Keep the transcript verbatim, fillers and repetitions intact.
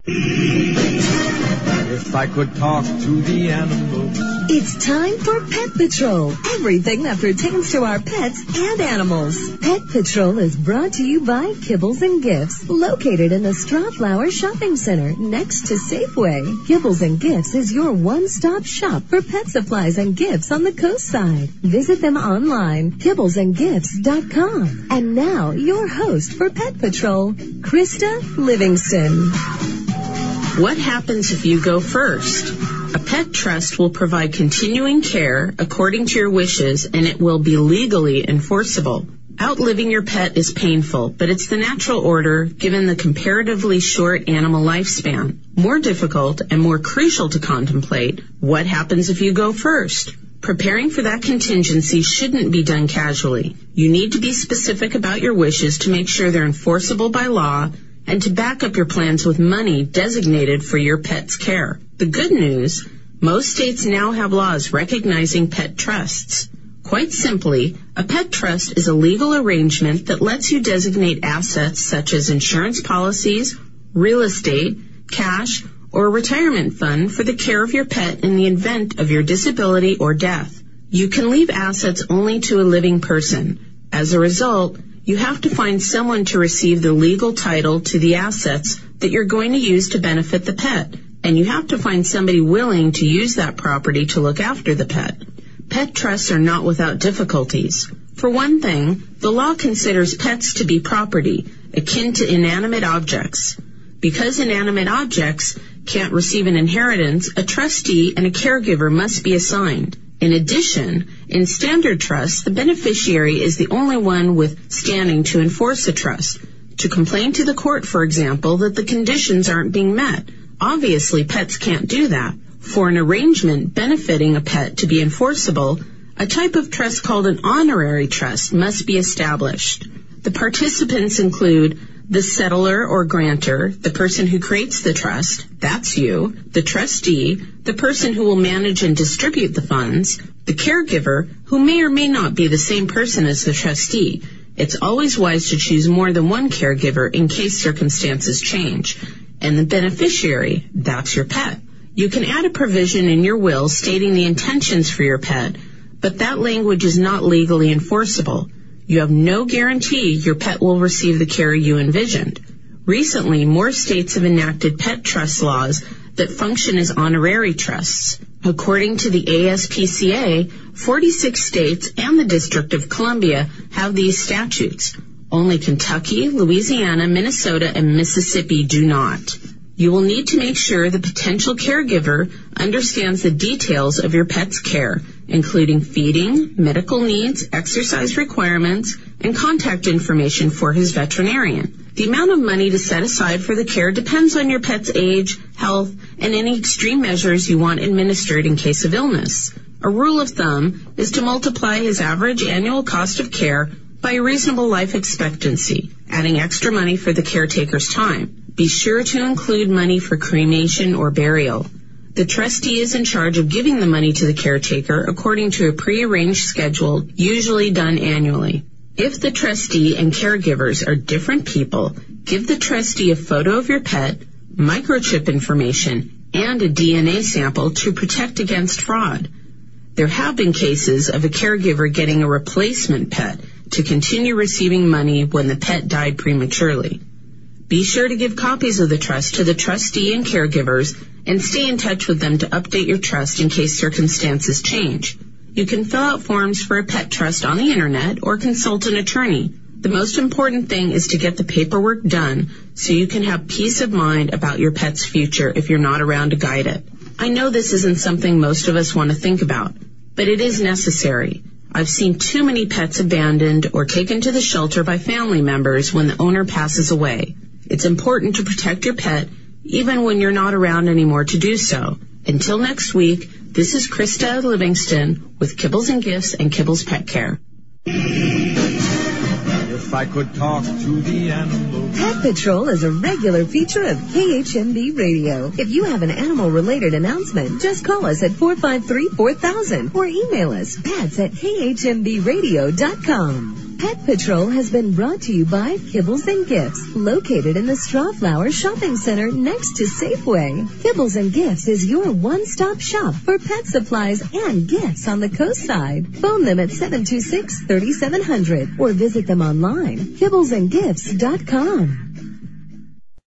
If I could talk to the animals. It's time for Pet Patrol. Everything that pertains to our pets and animals. Pet Patrol is brought to you by Kibbles and Gifts, located in the Strawflower Shopping Center next to Safeway. Kibbles and Gifts is your one-stop shop for pet supplies and gifts on the coast side. Visit them online, kibbles and gifts dot com. And now, your host for Pet Patrol, Krista Livingston. What happens if you go first? A pet trust will provide continuing care according to your wishes, and it will be legally enforceable. Outliving your pet is painful, but it's the natural order given the comparatively short animal lifespan. More difficult and more crucial to contemplate, what happens if you go first? Preparing for that contingency shouldn't be done casually. You need to be specific about your wishes to make sure they're enforceable by law, and to back up your plans with money designated for your pet's care. The good news, most states now have laws recognizing pet trusts. Quite simply, a pet trust is a legal arrangement that lets you designate assets such as insurance policies, real estate, cash, or a retirement fund for the care of your pet in the event of your disability or death. You can leave assets only to a living person. As a result, you have to find someone to receive the legal title to the assets that you're going to use to benefit the pet, and you have to find somebody willing to use that property to look after the pet. Pet trusts are not without difficulties. For one thing, the law considers pets to be property, akin to inanimate objects. Because inanimate objects can't receive an inheritance, a trustee and a caregiver must be assigned. In addition, in standard trusts, the beneficiary is the only one with standing to enforce a trust. To complain to the court, for example, that the conditions aren't being met. Obviously, pets can't do that. For an arrangement benefiting a pet to be enforceable, a type of trust called an honorary trust must be established. The participants include the settlor or grantor, the person who creates the trust, that's you, the trustee, the person who will manage and distribute the funds, the caregiver, who may or may not be the same person as the trustee. It's always wise to choose more than one caregiver in case circumstances change. And the beneficiary, that's your pet. You can add a provision in your will stating the intentions for your pet, but that language is not legally enforceable. You have no guarantee your pet will receive the care you envisioned. Recently, more states have enacted pet trust laws that function as honorary trusts. According to the A S P C A, forty-six states and the District of Columbia have these statutes. Only Kentucky, Louisiana, Minnesota, and Mississippi do not. You will need to make sure the potential caregiver understands the details of your pet's care, including feeding, medical needs, exercise requirements, and contact information for his veterinarian. The amount of money to set aside for the care depends on your pet's age, health, and any extreme measures you want administered in case of illness. A rule of thumb is to multiply his average annual cost of care by a reasonable life expectancy, adding extra money for the caretaker's time. Be sure to include money for cremation or burial. The trustee is in charge of giving the money to the caretaker according to a prearranged schedule, usually done annually. If the trustee and caregivers are different people, give the trustee a photo of your pet, microchip information, and a D N A sample to protect against fraud. There have been cases of a caregiver getting a replacement pet to continue receiving money when the pet died prematurely. Be sure to give copies of the trust to the trustee and caregivers and stay in touch with them to update your trust in case circumstances change. You can fill out forms for a pet trust on the internet or consult an attorney. The most important thing is to get the paperwork done so you can have peace of mind about your pet's future if you're not around to guide it. I know this isn't something most of us want to think about, but it is necessary. I've seen too many pets abandoned or taken to the shelter by family members when the owner passes away. It's important to protect your pet, even when you're not around anymore to do so. Until next week, this is Krista Livingston with Kibbles and Gifts and Kibbles Pet Care. If I could talk to the animals. Pet Patrol is a regular feature of K H M B Radio. If you have an animal-related announcement, just call us at four five three, four thousand or email us pets at k h m b radio dot com. Pet Patrol has been brought to you by Kibbles and Gifts, located in the Strawflower Shopping Center next to Safeway. Kibbles and Gifts is your one-stop shop for pet supplies and gifts on the coast side. Phone them at seven two six, three seven zero zero or visit them online, kibbles and gifts dot com.